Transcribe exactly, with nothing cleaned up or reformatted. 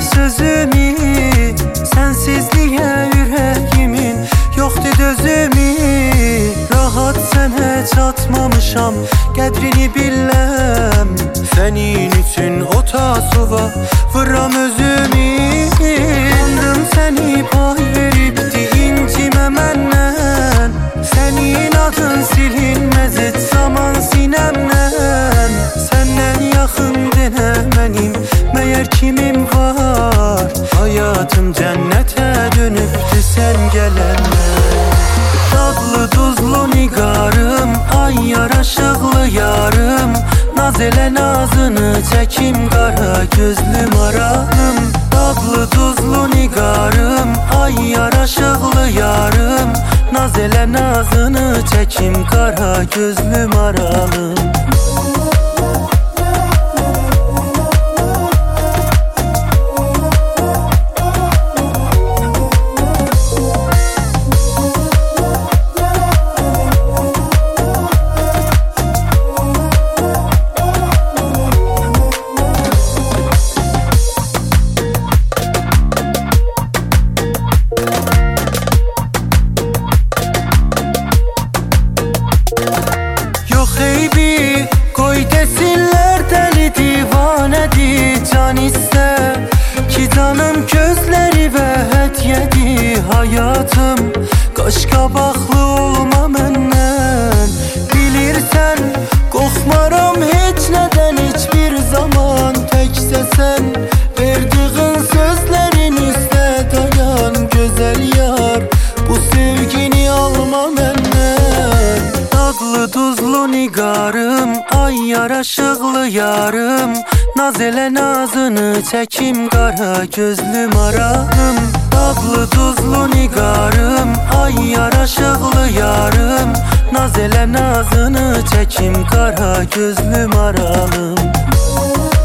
sözümü, sensizliğe yüreğimin yoktu dözümü. Rahat sənə çatmamışam, qədrini biləm. Sənin üçün ota suva vuram özümü. Andım səni pay veribdi incimə məndən. Sənin adın silinməz et zaman sinəmdən. Səndən yaxın denə mənim məyər kimim var? Hayatım cənnətə dönübdü sən gələndən. Dadlı duzlu nigarım, ay yaraşıqlı yarım. Naz elə nazını çəkim qara gözlü maralım. Dadlı duzlu nigarım, ay yaraşıqlı yarım. Naz elə nazını çəkim qara gözlü maralım. Xeybi qoy desinlər dəli divanədir can istə. Ki canım gözləri və hədiyyədir həyatım. Qaş qabaqlı olma məndən. Bilirsən qorxmaram heç nədən heç bir zaman. Təksə sən verdiğin sözlərin üstə dayan gözəl yar. Bu sevgini alma məndən. Dadlı duzlu nigarım, ay yaraşıqlı yarım. Naz elə nazını çəkim qara gözlü maralım. Dadlı duzlu nigarım, ay yaraşıqlı yarım. Naz elə nazını çəkim qara gözlü maralım.